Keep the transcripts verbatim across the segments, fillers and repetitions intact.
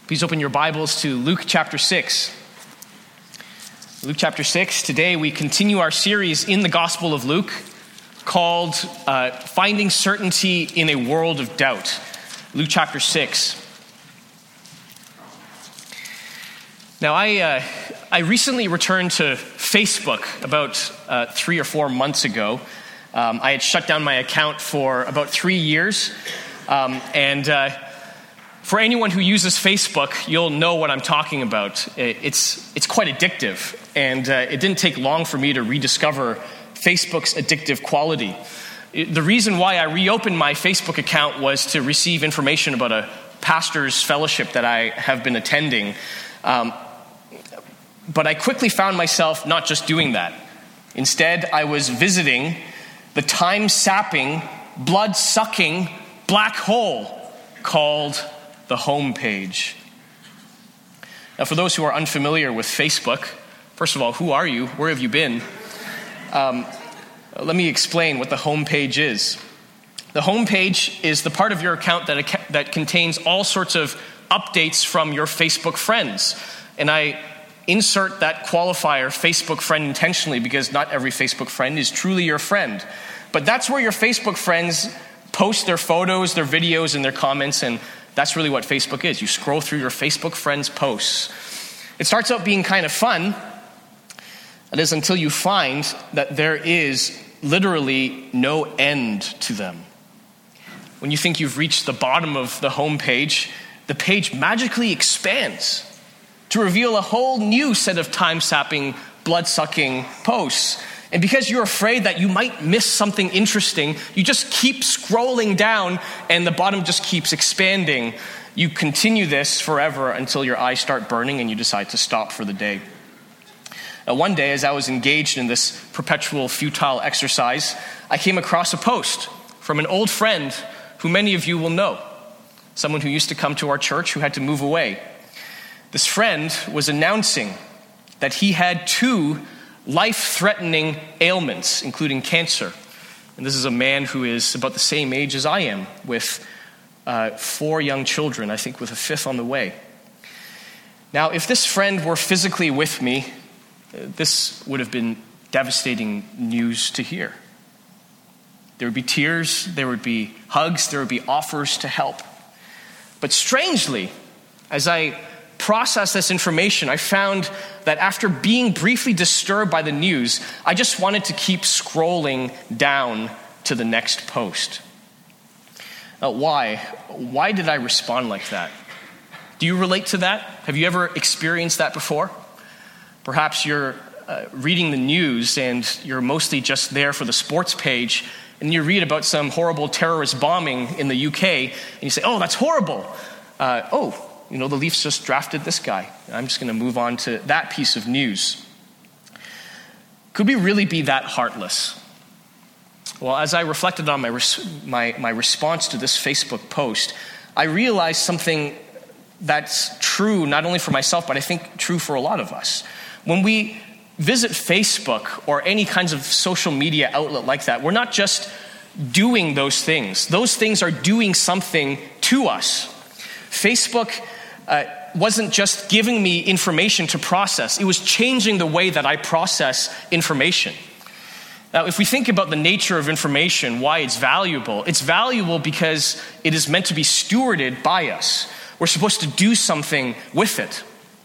Please open your Bibles to Luke chapter six. Luke chapter six. Today we continue our series in the Gospel of Luke called uh, Finding Certainty in a World of Doubt. Luke chapter six. Now I uh, I recently returned to Facebook about uh, three or four months ago. Um, I had shut down my account for about three years. Um, and uh, for anyone who uses Facebook, you'll know what I'm talking about. It's it's quite addictive, and uh, it didn't take long for me to rediscover Facebook's addictive quality. It, the reason why I reopened my Facebook account was to receive information about a pastor's fellowship that I have been attending. Um, but I quickly found myself not just doing that. Instead, I was visiting the time-sapping, blood-sucking black hole called the home page. Now, for those who are unfamiliar with Facebook, first of all, who are you? Where have you been? Um, let me explain what the home page is. The home page is the part of your account that, that contains all sorts of updates from your Facebook friends. And I insert that qualifier, Facebook friend, intentionally because not every Facebook friend is truly your friend. But that's where your Facebook friends post their photos, their videos, and their comments, and that's really what Facebook is. You scroll through your Facebook friends' posts. It starts out being kind of fun. That is until you find that there is literally no end to them. When you think you've reached the bottom of the home page, the page magically expands to reveal a whole new set of time-sapping, blood-sucking posts. And because you're afraid that you might miss something interesting, you just keep scrolling down and the bottom just keeps expanding. You continue this forever until your eyes start burning and you decide to stop for the day. Now, one day, as I was engaged in this perpetual futile exercise, I came across a post from an old friend who many of you will know, someone who used to come to our church who had to move away. This friend was announcing that he had two life-threatening ailments, including cancer. And this is a man who is about the same age as I am, with uh, four young children, I think with a fifth on the way. Now, if this friend were physically with me, uh, this would have been devastating news to hear. There would be tears, there would be hugs, there would be offers to help. But strangely, as I process this information, I found that after being briefly disturbed by the news, I just wanted to keep scrolling down to the next post. Now, why? Why did I respond like that? Do you relate to that? Have you ever experienced that before? Perhaps you're uh, reading the news and you're mostly just there for the sports page, and you read about some horrible terrorist bombing in the U K, and you say, oh, that's horrible. Uh, oh, You know, the Leafs just drafted this guy. I'm just going to move on to that piece of news. Could we really be that heartless? Well, as I reflected on my, res- my, my response to this Facebook post, I realized something that's true not only for myself, but I think true for a lot of us. When we visit Facebook or any kinds of social media outlet like that, we're not just doing those things. Those things are doing something to us. Facebook Uh, wasn't just giving me information to process. It was changing the way that I process information. Now, if we think about the nature of information, why it's valuable, it's valuable because it is meant to be stewarded by us. We're supposed to do something with it.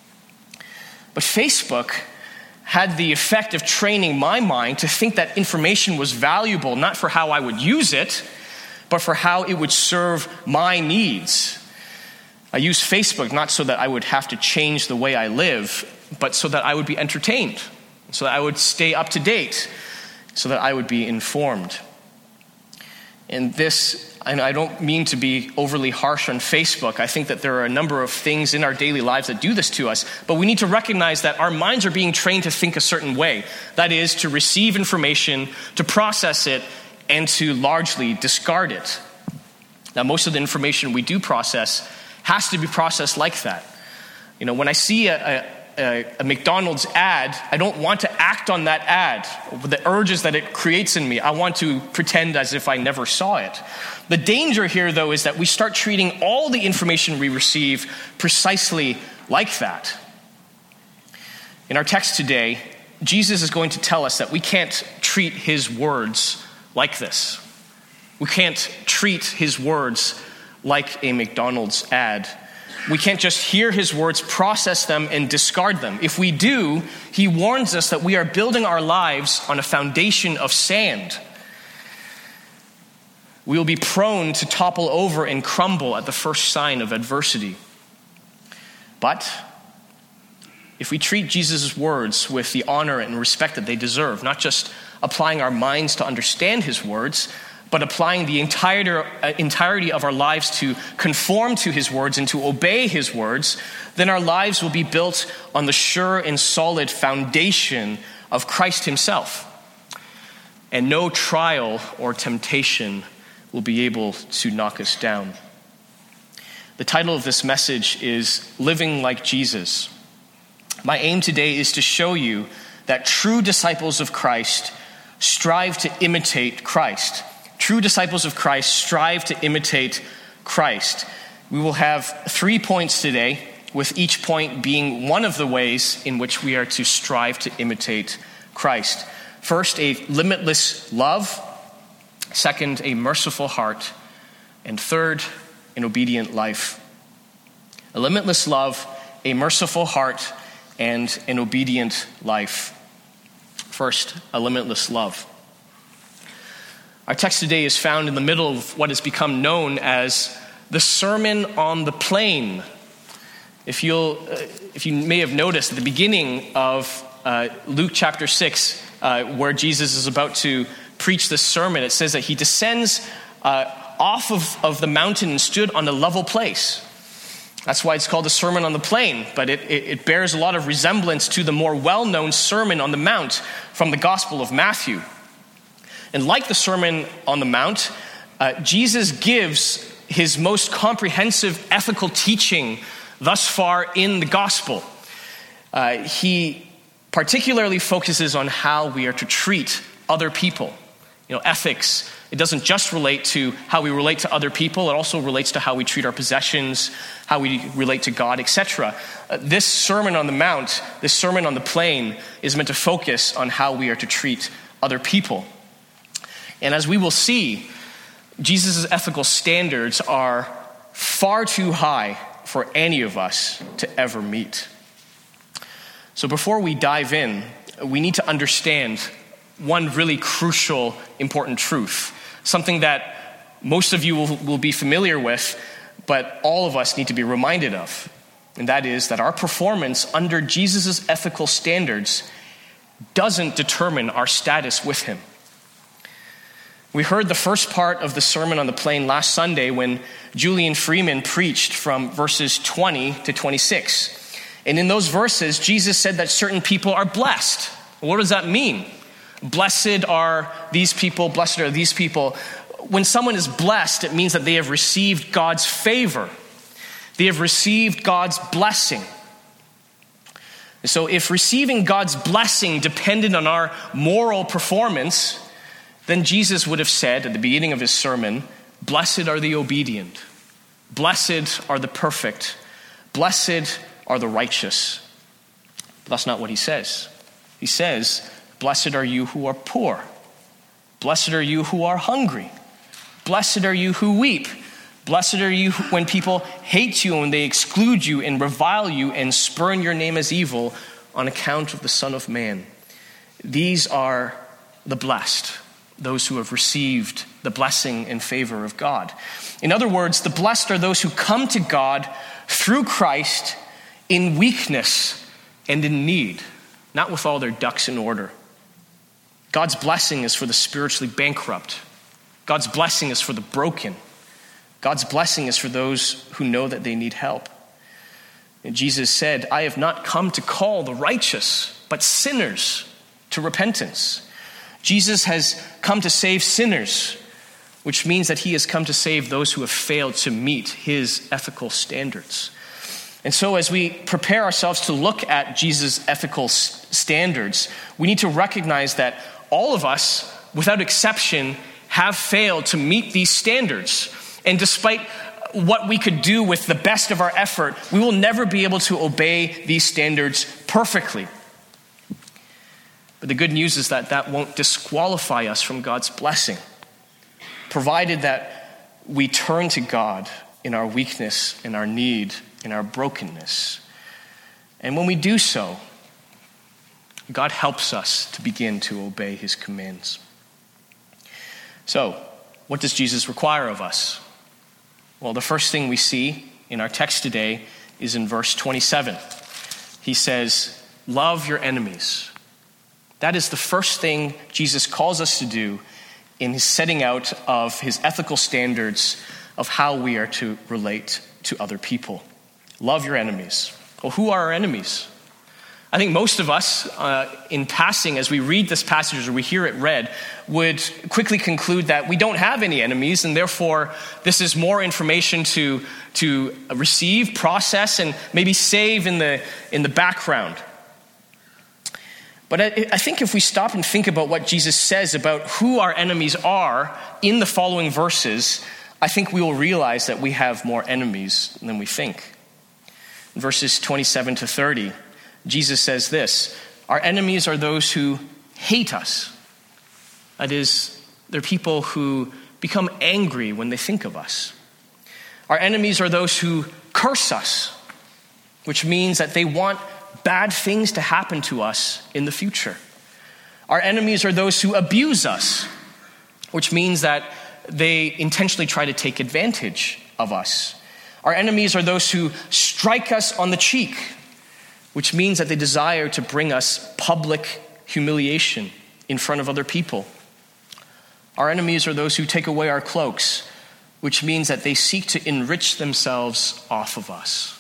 But Facebook had the effect of training my mind to think that information was valuable, not for how I would use it, but for how it would serve my needs. I use Facebook not so that I would have to change the way I live, but so that I would be entertained, so that I would stay up to date, so that I would be informed. And this, and I don't mean to be overly harsh on Facebook. I think that there are a number of things in our daily lives that do this to us, but we need to recognize that our minds are being trained to think a certain way. That is, to receive information, to process it, and to largely discard it. Now, most of the information we do process has to be processed like that. You know, when I see a, a, a, a McDonald's ad, I don't want to act on that ad, the urges that it creates in me. I want to pretend as if I never saw it. The danger here, though, is that we start treating all the information we receive precisely like that. In our text today, Jesus is going to tell us that we can't treat his words like this. We can't treat his words like a McDonald's ad. We can't just hear his words, process them, and discard them. If we do, he warns us that we are building our lives on a foundation of sand. We will be prone to topple over and crumble at the first sign of adversity. But if we treat Jesus' words with the honor and respect that they deserve, not just applying our minds to understand his words, but applying the entire, uh, entirety of our lives to conform to his words and to obey his words, then our lives will be built on the sure and solid foundation of Christ himself. And no trial or temptation will be able to knock us down. The title of this message is Living Like Jesus. My aim today is to show you that true disciples of Christ strive to imitate Christ. True disciples of Christ strive to imitate Christ. We will have three points today, with each point being one of the ways in which we are to strive to imitate Christ. First, a limitless love. Second, a merciful heart. And third, an obedient life. A limitless love, a merciful heart, and an obedient life. First, a limitless love. Our text today is found in the middle of what has become known as the Sermon on the Plain. If you'll, uh, if you may have noticed at the beginning of uh, Luke chapter six, uh, where Jesus is about to preach this sermon, it says that he descends uh, off of, of the mountain and stood on a level place. That's why it's called the Sermon on the Plain, but it, it, it bears a lot of resemblance to the more well-known Sermon on the Mount from the Gospel of Matthew. And like the Sermon on the Mount, uh, Jesus gives his most comprehensive ethical teaching thus far in the Gospel. Uh, he particularly focuses on how we are to treat other people. You know, ethics, it doesn't just relate to how we relate to other people, it also relates to how we treat our possessions, how we relate to God, et cetera. Uh, this Sermon on the Mount, this Sermon on the Plain, is meant to focus on how we are to treat other people. And as we will see, Jesus' ethical standards are far too high for any of us to ever meet. So before we dive in, we need to understand one really crucial, important truth, something that most of you will, will be familiar with, but all of us need to be reminded of. And that is that our performance under Jesus' ethical standards doesn't determine our status with him. We heard the first part of the Sermon on the Plain last Sunday when Julian Freeman preached from verses twenty to twenty-six. And in those verses, Jesus said that certain people are blessed. What does that mean? Blessed are these people, blessed are these people. When someone is blessed, it means that they have received God's favor. They have received God's blessing. So if receiving God's blessing depended on our moral performance, then Jesus would have said at the beginning of his sermon, blessed are the obedient, blessed are the perfect, blessed are the righteous. But that's not what he says. He says, blessed are you who are poor. Blessed are you who are hungry. Blessed are you who weep. Blessed are you when people hate you and they exclude you and revile you and spurn your name as evil on account of the Son of Man. These are the blessed, those who have received the blessing and favor of God. In other words, the blessed are those who come to God through Christ in weakness and in need, not with all their ducks in order. God's blessing is for the spiritually bankrupt. God's blessing is for the broken. God's blessing is for those who know that they need help. And Jesus said, I have not come to call the righteous, but sinners to repentance. Jesus has come to save sinners, which means that he has come to save those who have failed to meet his ethical standards. And so as we prepare ourselves to look at Jesus' ethical s- standards, we need to recognize that all of us, without exception, have failed to meet these standards. And despite what we could do with the best of our effort, we will never be able to obey these standards perfectly. But the good news is that that won't disqualify us from God's blessing, provided that we turn to God in our weakness, in our need, in our brokenness. And when we do so, God helps us to begin to obey his commands. So, what does Jesus require of us? Well, the first thing we see in our text today is in verse twenty-seven. He says, love your enemies. That is the first thing Jesus calls us to do in his setting out of his ethical standards of how we are to relate to other people. Love your enemies. Well, who are our enemies? I think most of us, uh, in passing, as we read this passage or we hear it read, would quickly conclude that we don't have any enemies, and therefore this is more information to, to receive, process, and maybe save in the, in the background. But I, I think if we stop and think about what Jesus says about who our enemies are in the following verses, I think we will realize that we have more enemies than we think. In verses twenty-seven to thirty, Jesus says this: our enemies are those who hate us. That is, they're people who become angry when they think of us. Our enemies are those who curse us, which means that they want bad things to happen to us in the future. Our enemies are those who abuse us, which means that they intentionally try to take advantage of us. Our enemies are those who strike us on the cheek, which means that they desire to bring us public humiliation in front of other people. Our enemies are those who take away our cloaks, which means that they seek to enrich themselves off of us.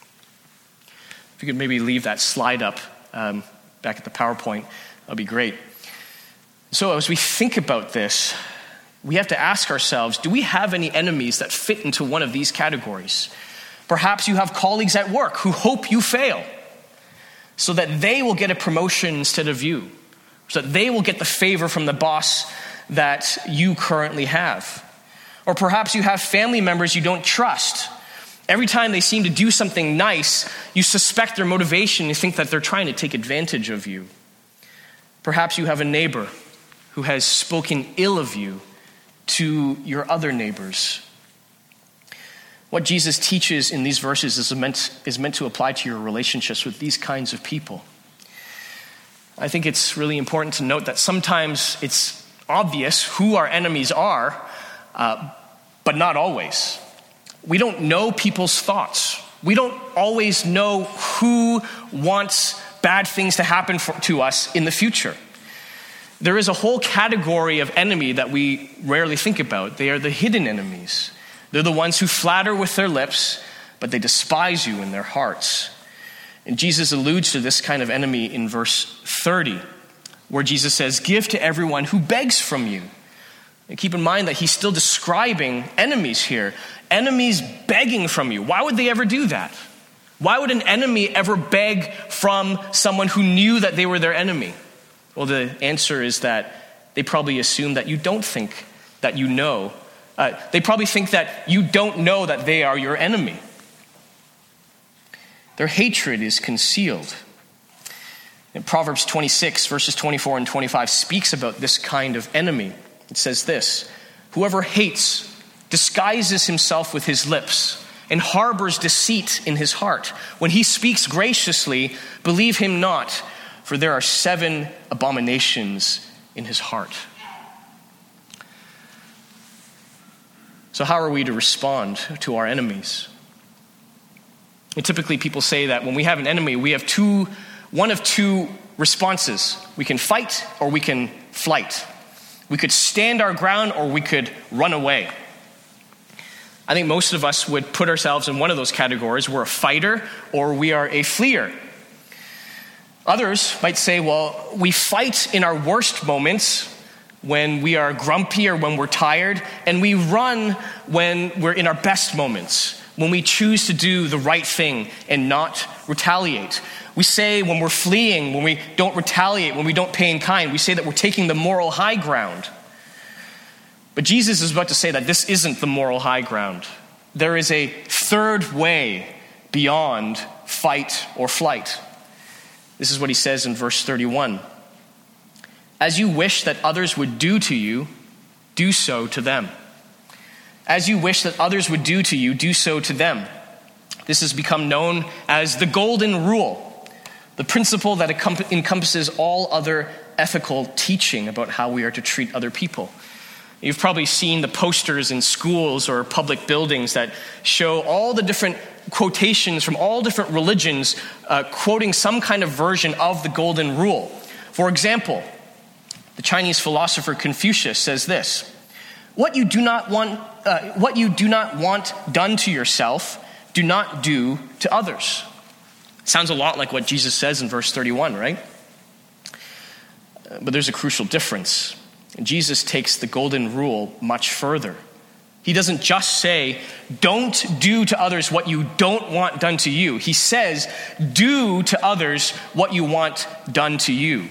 If you could maybe leave that slide up um, back at the PowerPoint, that'd be great. So as we think about this, we have to ask ourselves, do we have any enemies that fit into one of these categories? Perhaps you have colleagues at work who hope you fail so that they will get a promotion instead of you, so that they will get the favor from the boss that you currently have. Or perhaps you have family members you don't trust. Every time they seem to do something nice, you suspect their motivation. You think that they're trying to take advantage of you. Perhaps you have a neighbor who has spoken ill of you to your other neighbors. What Jesus teaches in these verses is meant, is meant to apply to your relationships with these kinds of people. I think it's really important to note that sometimes it's obvious who our enemies are, uh, but not always. We don't know people's thoughts. We don't always know who wants bad things to happen for, to us in the future. There is a whole category of enemy that we rarely think about. They are the hidden enemies. They're the ones who flatter with their lips, but they despise you in their hearts. And Jesus alludes to this kind of enemy in verse thirty, where Jesus says, give to everyone who begs from you. And keep in mind that he's still describing enemies here. Enemies begging from you. Why would they ever do that? Why would an enemy ever beg from someone who knew that they were their enemy? Well, the answer is that they probably assume that you don't think that you know. Uh, they probably think that you don't know that they are your enemy. Their hatred is concealed. And Proverbs twenty-six, verses twenty-four and twenty-five speaks about this kind of enemy. It says this: whoever hates disguises himself with his lips and harbors deceit in his heart. When he speaks graciously, believe him not, for there are seven abominations in his heart. So how are we to respond to our enemies? And typically people say that when we have an enemy, we have two, one of two responses. We can fight or we can flight. We could stand our ground or we could run away. I think most of us would put ourselves in one of those categories. We're a fighter or we are a fleer. Others might say, well, we fight in our worst moments when we are grumpy or when we're tired, and we run when we're in our best moments, when we choose to do the right thing and not retaliate. We say when we're fleeing, when we don't retaliate, when we don't pay in kind, we say that we're taking the moral high ground. But Jesus is about to say that this isn't the moral high ground. There is a third way beyond fight or flight. This is what he says in verse thirty-one. As you wish that others would do to you, do so to them. As you wish that others would do to you, do so to them. This has become known as the golden rule, the principle that encompasses all other ethical teaching about how we are to treat other people. You've probably seen the posters in schools or public buildings that show all the different quotations from all different religions uh, quoting some kind of version of the golden rule. For example, the Chinese philosopher Confucius says this: What you do not want, uh, what you do not want done to yourself, do not do to others. Sounds a lot like what Jesus says in verse thirty-one, right? Uh, but there's a crucial difference. Jesus takes the golden rule much further. He doesn't just say, don't do to others what you don't want done to you. He says, do to others what you want done to you.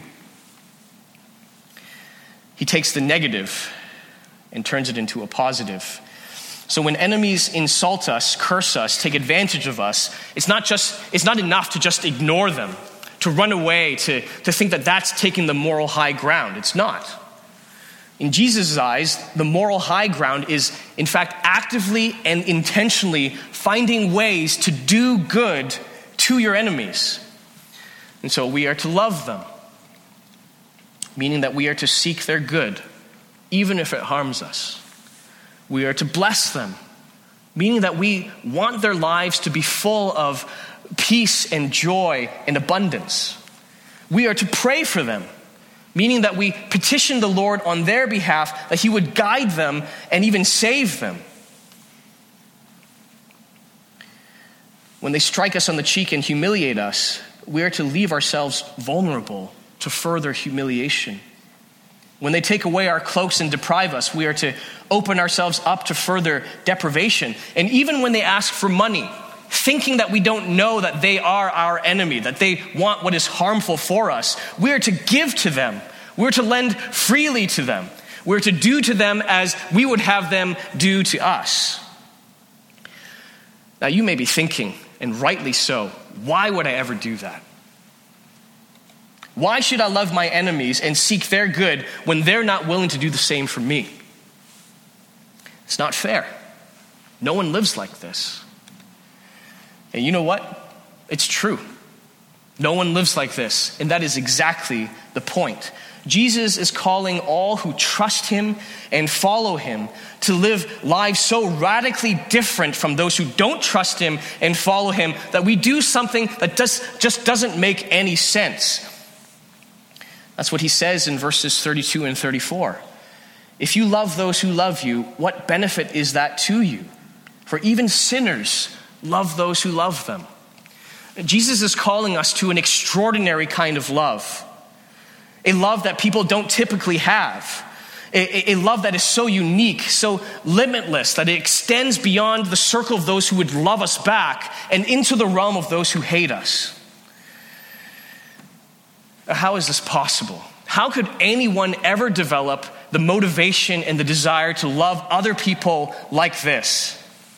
He takes the negative and turns it into a positive. So when enemies insult us, curse us, take advantage of us, it's not just it's not enough to just ignore them, to run away, to, to think that that's taking the moral high ground. It's not. In Jesus' eyes, the moral high ground is, in fact, actively and intentionally finding ways to do good to your enemies. And so we are to love them, meaning that we are to seek their good, even if it harms us. We are to bless them, meaning that we want their lives to be full of peace and joy and abundance. We are to pray for them, meaning that we petition the Lord on their behalf that he would guide them and even save them. When they strike us on the cheek and humiliate us, we are to leave ourselves vulnerable to further humiliation. When they take away our cloaks and deprive us, we are to open ourselves up to further deprivation. And even when they ask for money, thinking that we don't know that they are our enemy, that they want what is harmful for us, we are to give to them. We're to lend freely to them. We're to do to them as we would have them do to us. Now you may be thinking, and rightly so, why would I ever do that? Why should I love my enemies and seek their good when they're not willing to do the same for me? It's not fair. No one lives like this. And you know what? It's true. No one lives like this. And that is exactly the point. Jesus is calling all who trust him and follow him to live lives so radically different from those who don't trust him and follow him that we do something that does, just doesn't make any sense. That's what he says in verses thirty-two and thirty-four. If you love those who love you, what benefit is that to you? For even sinners love those who love them. Jesus is calling us to an extraordinary kind of love. A love that people don't typically have. A, a love that is so unique, so limitless, that it extends beyond the circle of those who would love us back and into the realm of those who hate us. How is this possible? How could anyone ever develop the motivation and the desire to love other people like this?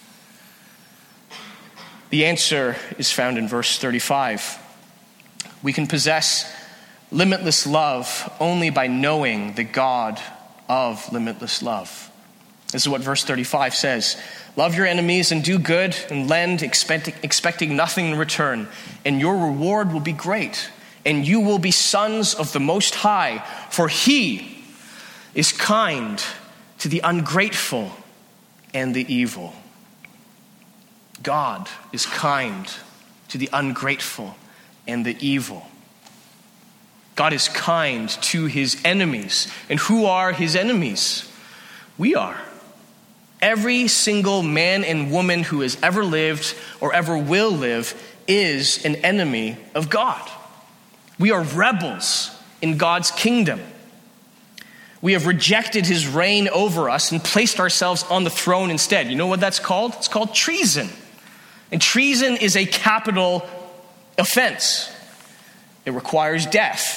The answer is found in verse thirty-five. We can possess limitless love only by knowing the God of limitless love. This is what verse thirty-five says. Love your enemies and do good and lend, expecting, expecting nothing in return, and your reward will be great, and you will be sons of the Most High, for he is kind to the ungrateful and the evil. God is kind to the ungrateful and the evil. God is kind to his enemies. And who are his enemies? We are. Every single man and woman who has ever lived or ever will live is an enemy of God. We are rebels in God's kingdom. We have rejected his reign over us and placed ourselves on the throne instead. You know what that's called? It's called treason. And treason is a capital offense. It requires death.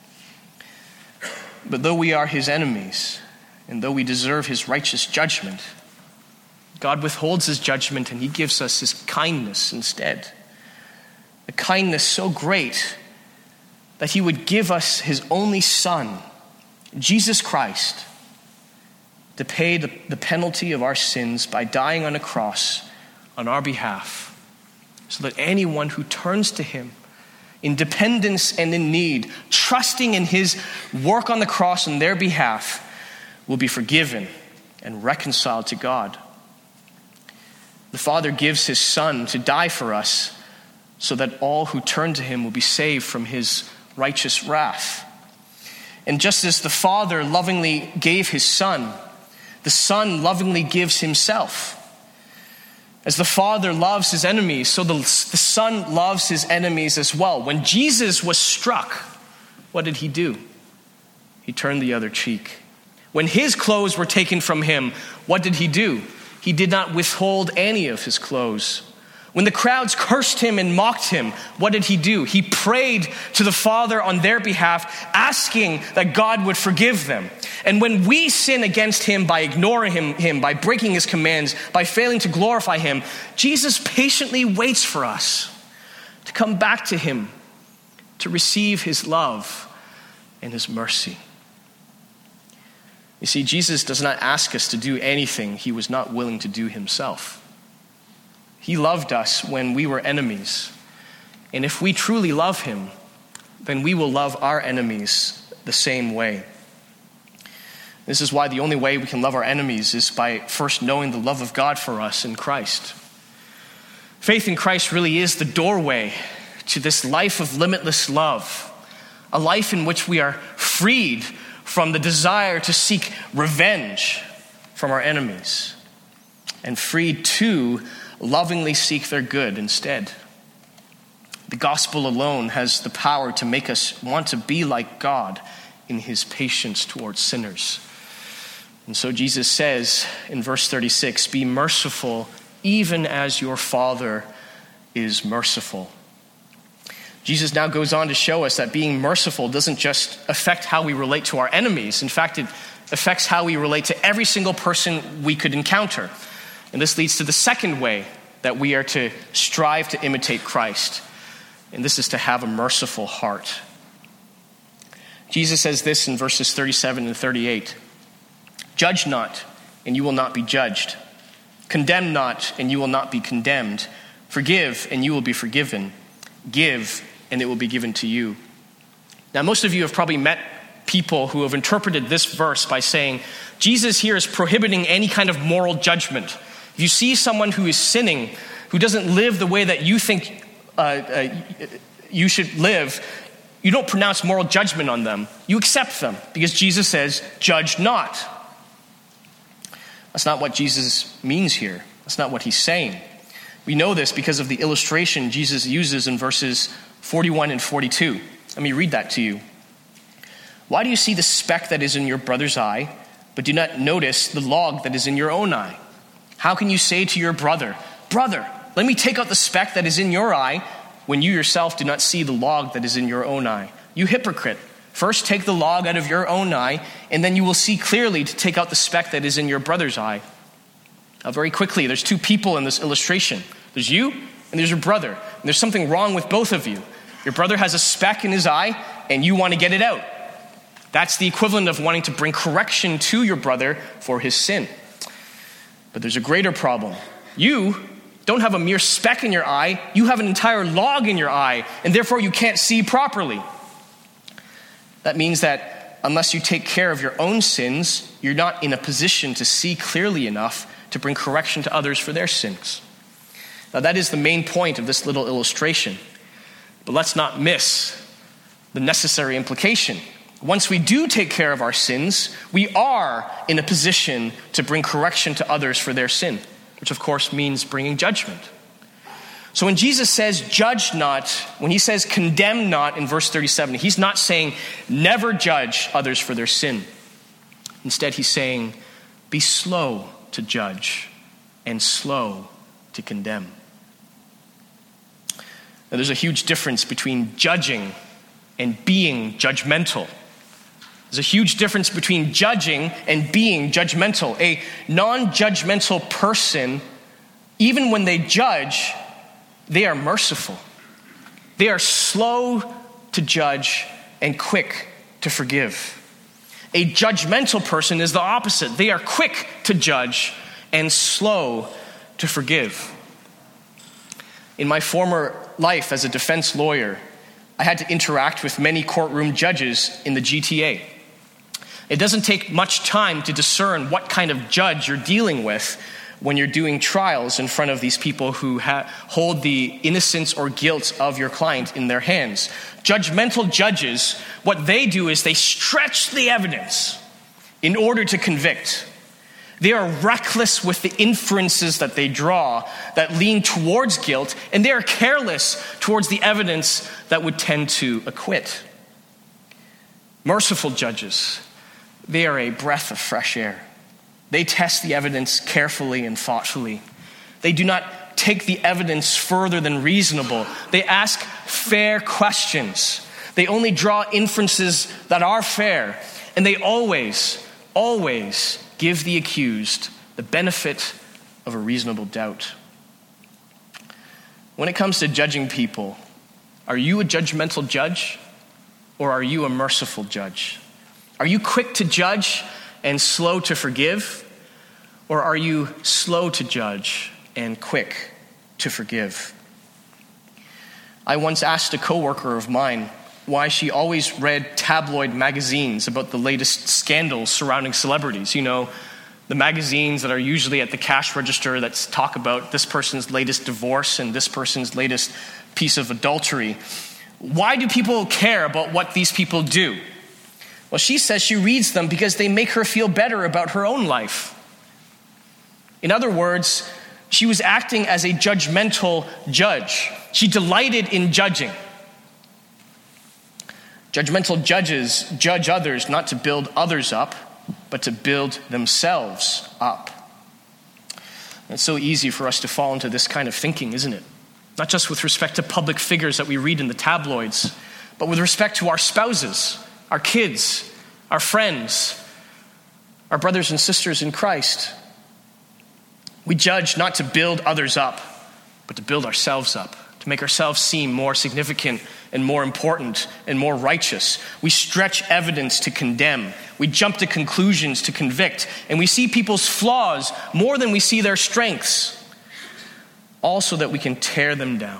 But though we are his enemies, and though we deserve his righteous judgment, God withholds his judgment and he gives us his kindness instead. A kindness so great that he would give us his only Son, Jesus Christ, to pay the, the penalty of our sins by dying on a cross on our behalf, so that anyone who turns to him in dependence and in need, trusting in his work on the cross on their behalf, will be forgiven and reconciled to God. The Father gives his Son to die for us so that all who turn to him will be saved from his righteous wrath. And just as the Father lovingly gave his Son, the Son lovingly gives himself. As the Father loves his enemies, so the, the Son loves his enemies as well. When Jesus was struck, what did he do? He turned the other cheek. When his clothes were taken from him, what did he do? He did not withhold any of his clothes. When the crowds cursed him and mocked him, what did he do? He prayed to the Father on their behalf, asking that God would forgive them. And when we sin against him by ignoring him, him, by breaking his commands, by failing to glorify him, Jesus patiently waits for us to come back to him, to receive his love and his mercy. You see, Jesus does not ask us to do anything he was not willing to do himself. He loved us when we were enemies. And if we truly love him, then we will love our enemies the same way. This is why the only way we can love our enemies is by first knowing the love of God for us in Christ. Faith in Christ really is the doorway to this life of limitless love, a life in which we are freed from the desire to seek revenge from our enemies, and freed to lovingly seek their good instead. The gospel alone has the power to make us want to be like God in his patience towards sinners. And so Jesus says in verse thirty-six, "Be merciful even as your Father is merciful." Jesus now goes on to show us that being merciful doesn't just affect how we relate to our enemies. In fact, it affects how we relate to every single person we could encounter. And this leads to the second way that we are to strive to imitate Christ. And this is to have a merciful heart. Jesus says this in verses thirty-seven and thirty-eight. "Judge not, and you will not be judged. Condemn not, and you will not be condemned. Forgive, and you will be forgiven. Give, and it will be given to you." Now, most of you have probably met people who have interpreted this verse by saying, Jesus here is prohibiting any kind of moral judgment. If you see someone who is sinning, who doesn't live the way that you think uh, uh, you should live, you don't pronounce moral judgment on them. You accept them, because Jesus says, judge not. That's not what Jesus means here. That's not what he's saying. We know this because of the illustration Jesus uses in verses forty-one and forty-two. Let me read that to you. "Why do you see the speck that is in your brother's eye, but do not notice the log that is in your own eye? How can you say to your brother, 'Brother, let me take out the speck that is in your eye,' when you yourself do not see the log that is in your own eye? You hypocrite. First take the log out of your own eye, and then you will see clearly to take out the speck that is in your brother's eye." Now, very quickly, there's two people in this illustration. There's you, and there's your brother. And there's something wrong with both of you. Your brother has a speck in his eye, and you want to get it out. That's the equivalent of wanting to bring correction to your brother for his sin. But there's a greater problem. You don't have a mere speck in your eye. You have an entire log in your eye, and therefore you can't see properly. That means that unless you take care of your own sins, you're not in a position to see clearly enough to bring correction to others for their sins. Now, that is the main point of this little illustration. But let's not miss the necessary implication. Once we do take care of our sins, we are in a position to bring correction to others for their sin, which of course means bringing judgment. So when Jesus says judge not, when he says condemn not in verse thirty-seven, he's not saying never judge others for their sin. Instead, he's saying be slow to judge and slow to condemn. Now, there's a huge difference between judging and being judgmental. There's a huge difference between judging and being judgmental. A non-judgmental person, even when they judge, they are merciful. They are slow to judge and quick to forgive. A judgmental person is the opposite. They are quick to judge and slow to forgive. In my former life as a defense lawyer, I had to interact with many courtroom judges in the G T A. It doesn't take much time to discern what kind of judge you're dealing with when you're doing trials in front of these people who ha- hold the innocence or guilt of your client in their hands. Judgmental judges, what they do is they stretch the evidence in order to convict. They are reckless with the inferences that they draw that lean towards guilt, and they are careless towards the evidence that would tend to acquit. Merciful judges, they are a breath of fresh air. They test the evidence carefully and thoughtfully. They do not take the evidence further than reasonable. They ask fair questions. They only draw inferences that are fair. And they always, always give the accused the benefit of a reasonable doubt. When it comes to judging people, are you a judgmental judge or are you a merciful judge? Are you quick to judge and slow to forgive? Or are you slow to judge and quick to forgive? I once asked a coworker of mine why she always read tabloid magazines about the latest scandals surrounding celebrities. You know, the magazines that are usually at the cash register that talk about this person's latest divorce and this person's latest piece of adultery. Why do people care about what these people do? Well, she says she reads them because they make her feel better about her own life. In other words, she was acting as a judgmental judge. She delighted in judging. Judgmental judges judge others not to build others up, but to build themselves up. It's so easy for us to fall into this kind of thinking, isn't it? Not just with respect to public figures that we read in the tabloids, but with respect to our spouses, our kids, our friends, our brothers and sisters in Christ. We judge not to build others up, but to build ourselves up, to make ourselves seem more significant and more important and more righteous. We stretch evidence to condemn. We jump to conclusions to convict. And we see people's flaws more than we see their strengths, all so that we can tear them down.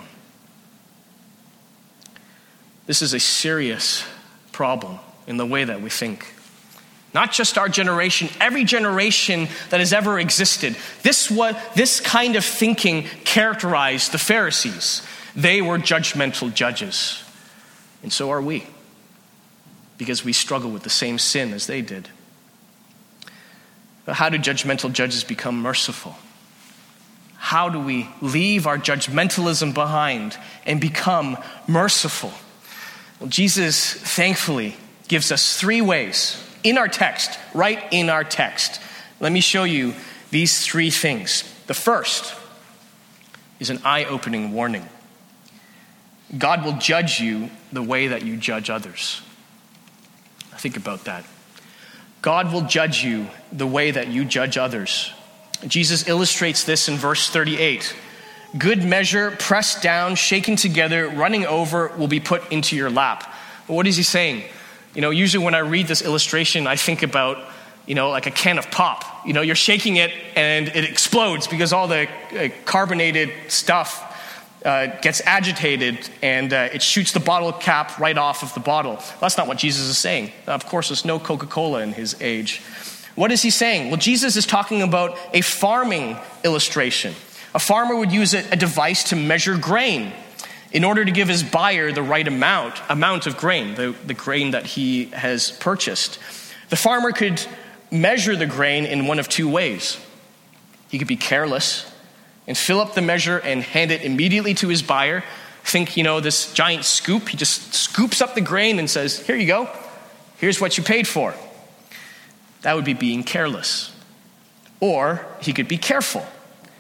This is a serious problem in the way that we think. Not just our generation, every generation that has ever existed. This what this kind of thinking characterized the Pharisees. They were judgmental judges. And so are we, because we struggle with the same sin as they did. But how do judgmental judges become merciful? How do we leave our judgmentalism behind and become merciful? Well, Jesus thankfully gives us three ways in our text, right in our text. Let me show you these three things. The first is an eye-opening warning. God will judge you the way that you judge others. Think about that. God will judge you the way that you judge others. Jesus illustrates this in verse thirty-eight. Good measure, pressed down, shaken together, running over, will be put into your lap. What is he saying? You know, usually when I read this illustration, I think about, you know, like a can of pop. You know, you're shaking it and it explodes because all the uh, carbonated stuff uh, gets agitated and uh, it shoots the bottle cap right off of the bottle. Well, that's not what Jesus is saying. Of course, there's no Coca-Cola in his age. What is he saying? Well, Jesus is talking about a farming illustration. A farmer would use a, a device to measure grain in order to give his buyer the right amount, amount of grain, the, the grain that he has purchased. The farmer could measure the grain in one of two ways. He could be careless and fill up the measure and hand it immediately to his buyer. Think, you know, this giant scoop. He just scoops up the grain and says, here you go. Here's what you paid for. That would be being careless. Or he could be careful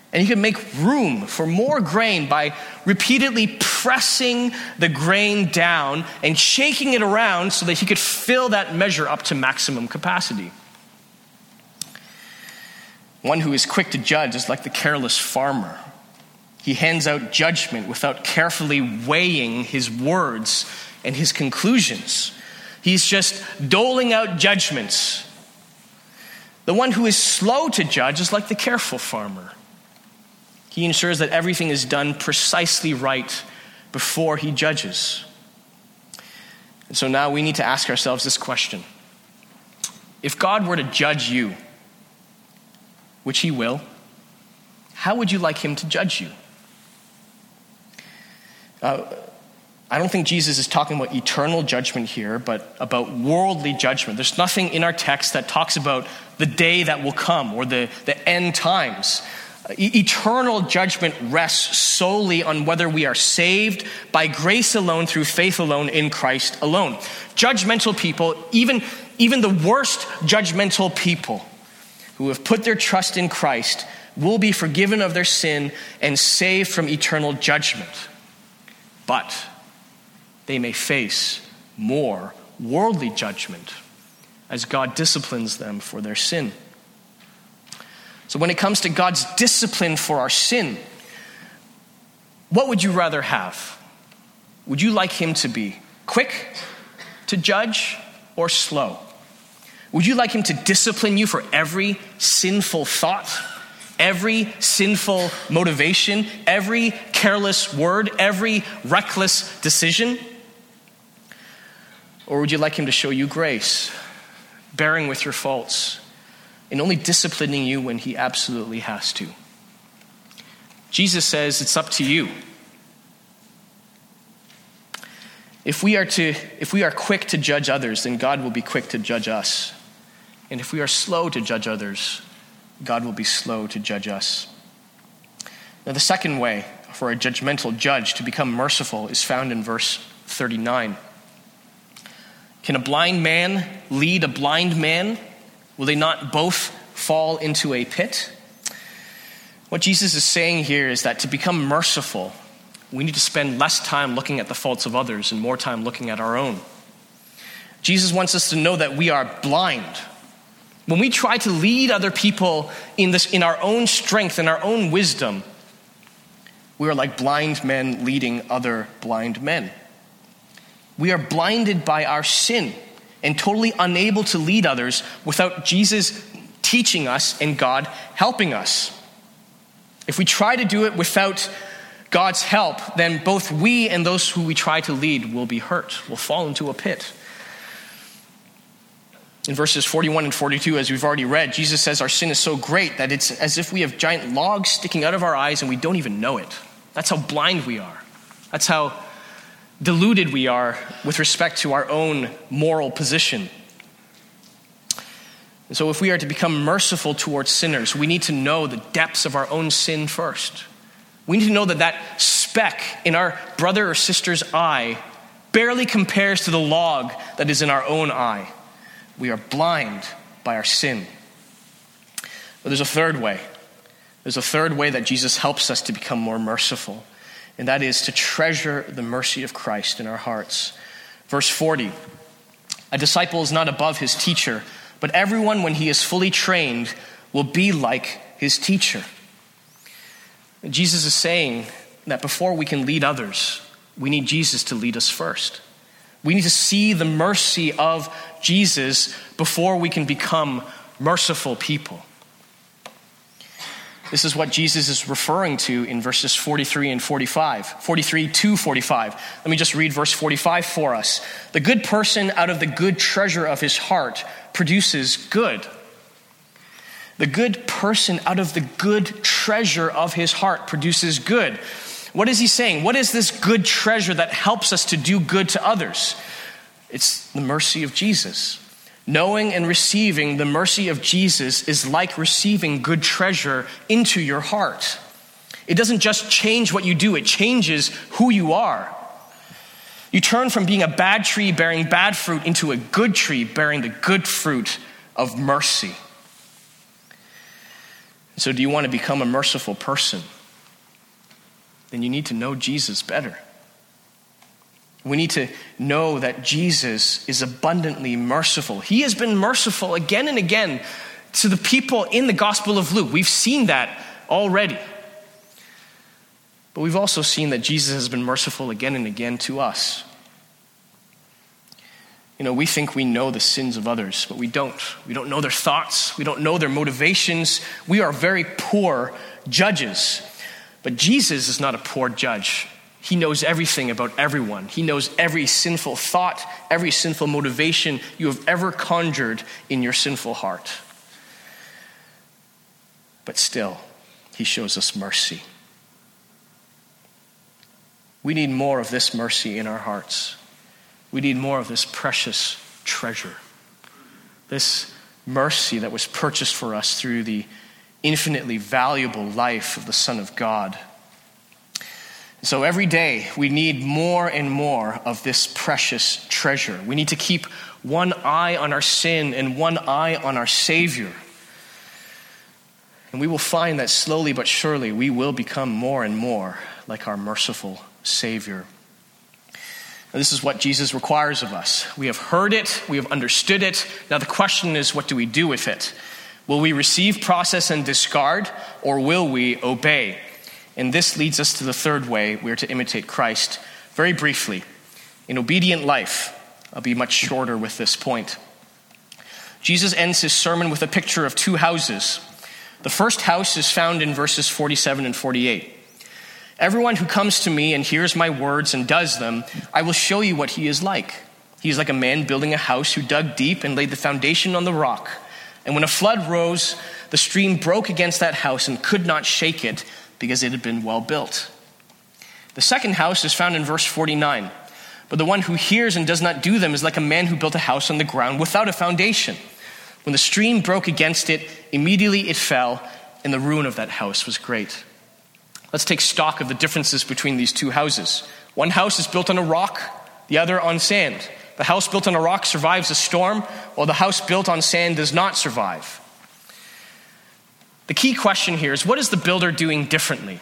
And he could make room for more grain by repeatedly pressing the grain down and shaking it around so that he could fill that measure up to maximum capacity. One who is quick to judge is like the careless farmer. He hands out judgment without carefully weighing his words and his conclusions. He's just doling out judgments. The one who is slow to judge is like the careful farmer. He ensures that everything is done precisely right before he judges. And so now we need to ask ourselves this question. If God were to judge you, which he will, how would you like him to judge you? Uh, I don't think Jesus is talking about eternal judgment here, but about worldly judgment. There's nothing in our text that talks about the day that will come or the, the end times. Eternal judgment rests solely on whether we are saved by grace alone, through faith alone, in Christ alone. Judgmental people, even, even the worst judgmental people who have put their trust in Christ, will be forgiven of their sin and saved from eternal judgment. But they may face more worldly judgment as God disciplines them for their sin. So when it comes to God's discipline for our sin, what would you rather have? Would you like him to be quick to judge or slow? Would you like him to discipline you for every sinful thought, every sinful motivation, every careless word, every reckless decision? Or would you like him to show you grace, bearing with your faults, and only disciplining you when he absolutely has to? Jesus says it's up to you. If we are to, if we are quick to judge others, then God will be quick to judge us. And if we are slow to judge others, God will be slow to judge us. Now, the second way for a judgmental judge to become merciful is found in verse thirty-nine. Can a blind man lead a blind man? Will they not both fall into a pit? What Jesus is saying here is that to become merciful, we need to spend less time looking at the faults of others and more time looking at our own. Jesus wants us to know that we are blind. When we try to lead other people in this, in our own strength and our own wisdom, we are like blind men leading other blind men. We are blinded by our sin and totally unable to lead others without Jesus teaching us and God helping us. If we try to do it without God's help, then both we and those who we try to lead will be hurt, will fall into a pit. In verses forty-one and forty-two, as we've already read, Jesus says our sin is so great that it's as if we have giant logs sticking out of our eyes and we don't even know it. That's how blind we are. That's how deluded we are with respect to our own moral position. And so if we are to become merciful towards sinners, we need to know the depths of our own sin first. We need to know that that speck in our brother or sister's eye barely compares to the log that is in our own eye. We are blind by our sin. But there's a third way. There's a third way that Jesus helps us to become more merciful, and that is to treasure the mercy of Christ in our hearts. Verse forty, a disciple is not above his teacher, but everyone, when he is fully trained, will be like his teacher. And Jesus is saying that before we can lead others, we need Jesus to lead us first. We need to see the mercy of Jesus before we can become merciful people. This is what Jesus is referring to in verses forty-three and forty-five. forty-three to forty-five. Let me just read verse forty-five for us. The good person out of the good treasure of his heart produces good. The good person out of the good treasure of his heart produces good. What is he saying? What is this good treasure that helps us to do good to others? It's the mercy of Jesus. Knowing and receiving the mercy of Jesus is like receiving good treasure into your heart. It doesn't just change what you do, it changes who you are. You turn from being a bad tree bearing bad fruit into a good tree bearing the good fruit of mercy. So do you want to become a merciful person? Then you need to know Jesus better. We need to know that Jesus is abundantly merciful. He has been merciful again and again to the people in the Gospel of Luke. We've seen that already. But we've also seen that Jesus has been merciful again and again to us. You know, we think we know the sins of others, but we don't. We don't know their thoughts. We don't know their motivations. We are very poor judges. But Jesus is not a poor judge. He knows everything about everyone. He knows every sinful thought, every sinful motivation you have ever conjured in your sinful heart. But still, he shows us mercy. We need more of this mercy in our hearts. We need more of this precious treasure. This mercy that was purchased for us through the infinitely valuable life of the Son of God. So every day we need more and more of this precious treasure. We need to keep one eye on our sin and one eye on our Savior. And we will find that slowly but surely we will become more and more like our merciful Savior. Now, this is what Jesus requires of us. We have heard it, we have understood it. Now the question is, what do we do with it? Will we receive, process, and discard, or will we obey? And this leads us to the third way we are to imitate Christ. Very briefly, in obedient life. I'll be much shorter with this point. Jesus ends his sermon with a picture of two houses. The first house is found in verses forty-seven and forty-eight. Everyone who comes to me and hears my words and does them, I will show you what he is like. He is like a man building a house who dug deep and laid the foundation on the rock. And when a flood rose, the stream broke against that house and could not shake it, because it had been well built. The second house is found in verse forty-nine. But the one who hears and does not do them is like a man who built a house on the ground without a foundation. When the stream broke against it, immediately it fell, and the ruin of that house was great. Let's take stock of the differences between these two houses. One house is built on a rock, the other on sand. The house built on a rock survives a storm, while the house built on sand does not survive. The key question here is, what is the builder doing differently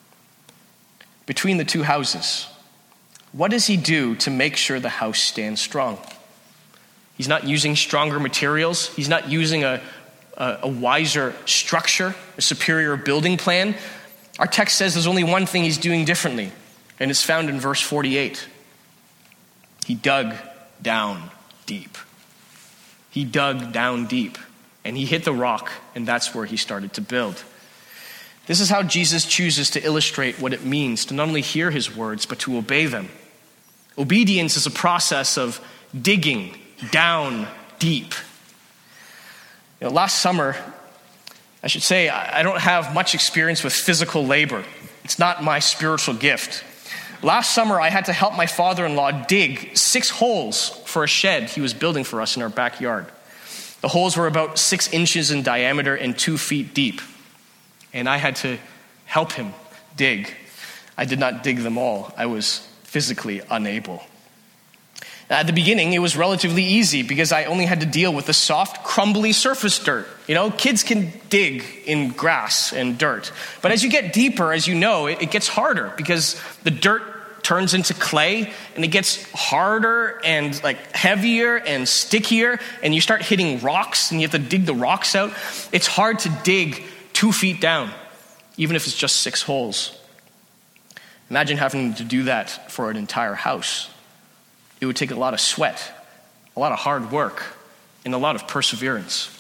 between the two houses? What does he do to make sure the house stands strong? He's not using stronger materials. He's not using a, a, a wiser structure, a superior building plan. Our text says there's only one thing he's doing differently, and it's found in verse forty-eight. He dug down deep. He dug down deep. And he hit the rock, and that's where he started to build. This is how Jesus chooses to illustrate what it means to not only hear his words, but to obey them. Obedience is a process of digging down deep. You know, last summer, I should say, I don't have much experience with physical labor. It's not my spiritual gift. Last summer, I had to help my father-in-law dig six holes for a shed he was building for us in our backyard. The holes were about six inches in diameter and two feet deep. And I had to help him dig. I did not dig them all. I was physically unable. At the beginning, it was relatively easy because I only had to deal with the soft, crumbly surface dirt. You know, kids can dig in grass and dirt. But as you get deeper, as you know, it, it gets harder because the dirt turns into clay, and it gets harder and like heavier and stickier, and you start hitting rocks, and you have to dig the rocks out. It's hard to dig two feet down, even if it's just six holes. Imagine having to do that for an entire house. It would take a lot of sweat, a lot of hard work, and a lot of perseverance.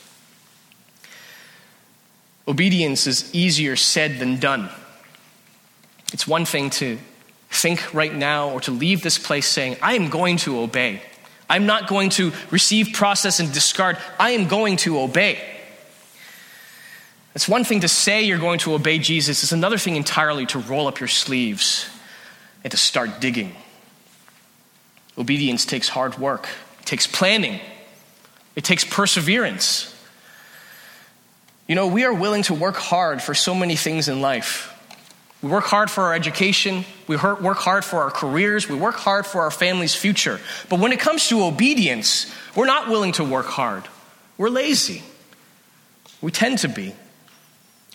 Obedience is easier said than done. It's one thing to think right now or to leave this place saying, I am going to obey. I'm not going to receive, process, and discard. I am going to obey. It's one thing to say you're going to obey Jesus. It's another thing entirely to roll up your sleeves and to start digging. Obedience takes hard work. It takes planning. It takes perseverance. You know, we are willing to work hard for so many things in life. We work hard for our education. We work hard for our careers. We work hard for our family's future. But when it comes to obedience, we're not willing to work hard. We're lazy. We tend to be.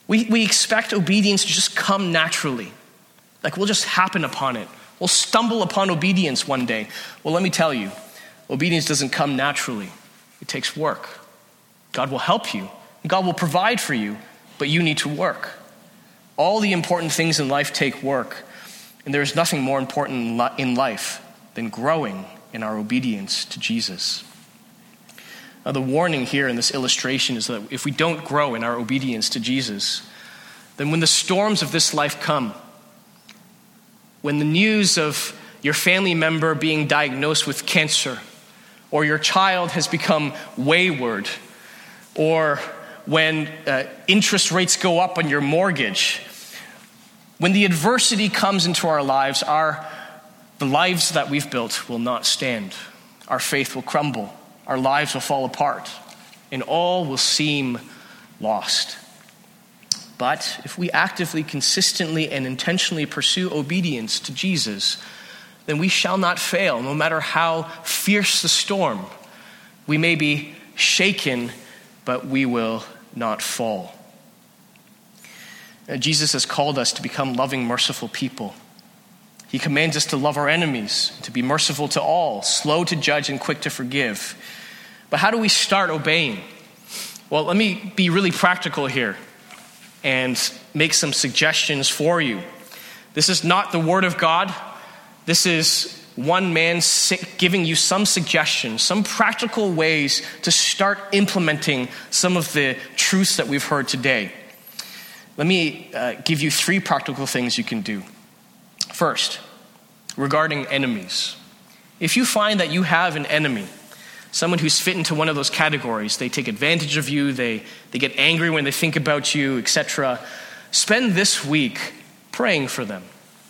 We, we expect obedience to just come naturally. Like we'll just happen upon it. We'll stumble upon obedience one day. Well, let me tell you, obedience doesn't come naturally. It takes work. God will help you. God will provide for you, but you need to work. All the important things in life take work, and there is nothing more important in life than growing in our obedience to Jesus. Now, the warning here in this illustration is that if we don't grow in our obedience to Jesus, then when the storms of this life come, when the news of your family member being diagnosed with cancer, or your child has become wayward, or when uh, interest rates go up on your mortgage, when the adversity comes into our lives, our the lives that we've built will not stand. Our faith will crumble. Our lives will fall apart, and all will seem lost. But if we actively, consistently, and intentionally pursue obedience to Jesus, then we shall not fail, no matter how fierce the storm. We may be shaken, but we will not fall. Now, Jesus has called us to become loving, merciful people. He commands us to love our enemies, to be merciful to all, slow to judge and quick to forgive. But how do we start obeying? Well, let me be really practical here and make some suggestions for you. This is not the Word of God. This is one man giving you some suggestions, some practical ways to start implementing some of the truths that we've heard today. Let me uh, give you three practical things you can do. First, regarding enemies. If you find that you have an enemy, someone who's fit into one of those categories, they take advantage of you, they, they get angry when they think about you, et cetera, spend this week praying for them.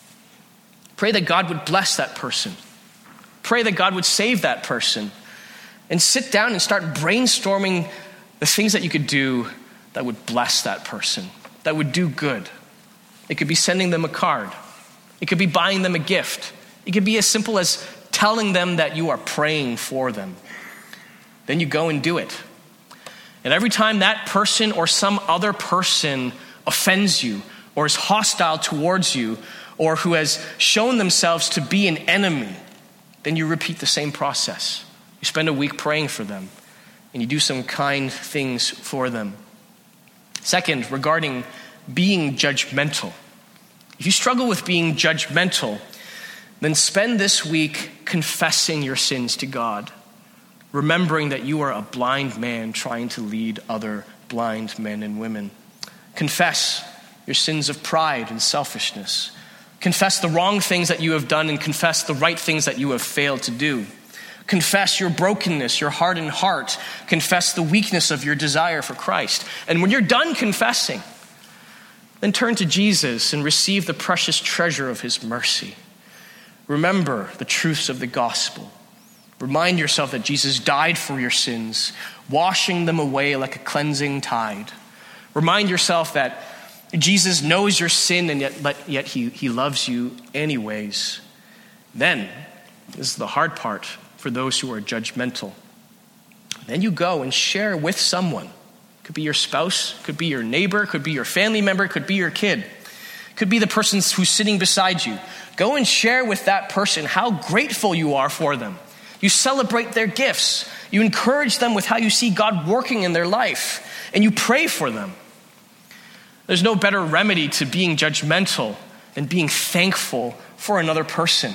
Pray that God would bless that person. Pray that God would save that person. And sit down and start brainstorming the things that you could do that would bless that person, that would do good. It could be sending them a card. It could be buying them a gift. It could be as simple as telling them that you are praying for them. Then you go and do it. And every time that person or some other person offends you or is hostile towards you or who has shown themselves to be an enemy, then you repeat the same process. You spend a week praying for them and you do some kind things for them. Second, regarding being judgmental. If you struggle with being judgmental, then spend this week confessing your sins to God, remembering that you are a blind man trying to lead other blind men and women. Confess your sins of pride and selfishness. Confess the wrong things that you have done and confess the right things that you have failed to do. Confess your brokenness, your hardened heart. Confess the weakness of your desire for Christ. And when you're done confessing, then turn to Jesus and receive the precious treasure of his mercy. Remember the truths of the gospel. Remind yourself that Jesus died for your sins, washing them away like a cleansing tide. Remind yourself that Jesus knows your sin and yet, yet he, he loves you anyways. Then, this is the hard part for those who are judgmental. Then you go and share with someone. Could be your spouse, could be your neighbor, could be your family member, could be your kid. Could be the person who's sitting beside you. Go and share with that person how grateful you are for them. You celebrate their gifts. You encourage them with how you see God working in their life. And you pray for them. There's no better remedy to being judgmental than being thankful for another person.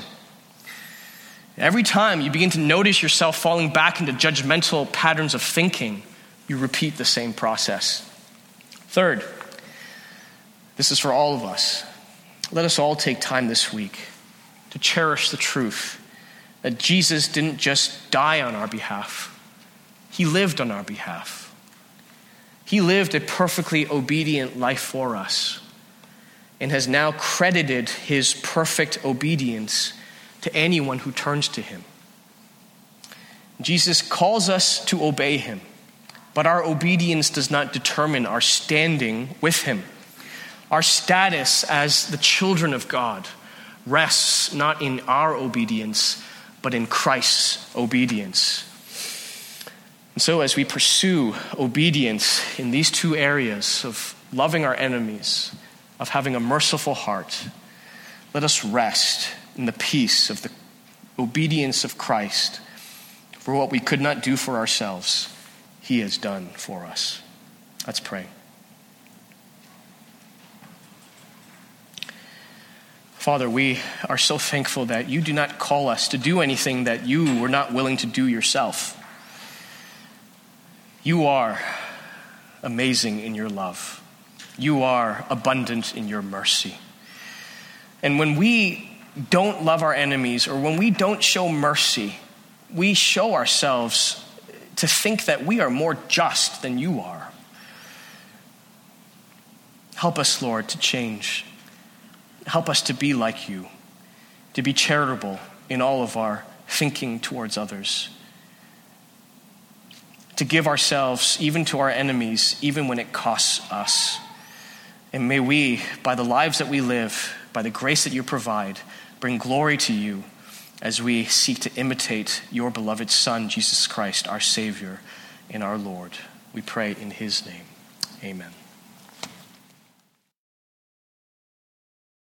Every time you begin to notice yourself falling back into judgmental patterns of thinking, you repeat the same process. Third, this is for all of us. Let us all take time this week to cherish the truth that Jesus didn't just die on our behalf. He lived on our behalf. He lived a perfectly obedient life for us and has now credited his perfect obedience to anyone who turns to him. Jesus calls us to obey him, but our obedience does not determine our standing with him. Our status as the children of God rests not in our obedience, but in Christ's obedience. And so as we pursue obedience in these two areas of loving our enemies, of having a merciful heart, let us rest in the peace of the obedience of Christ. For what we could not do for ourselves, he has done for us. Let's pray. Father, we are so thankful that you do not call us to do anything that you were not willing to do yourself. You are amazing in your love. You are abundant in your mercy. And when we don't love our enemies, or when we don't show mercy, we show ourselves to think that we are more just than you are. Help us, Lord, to change. Help us to be like you, to be charitable in all of our thinking towards others, to give ourselves even to our enemies, even when it costs us. And may we, by the lives that we live, by the grace that you provide, bring glory to you as we seek to imitate your beloved Son, Jesus Christ, our Savior and our Lord. We pray in his name. Amen.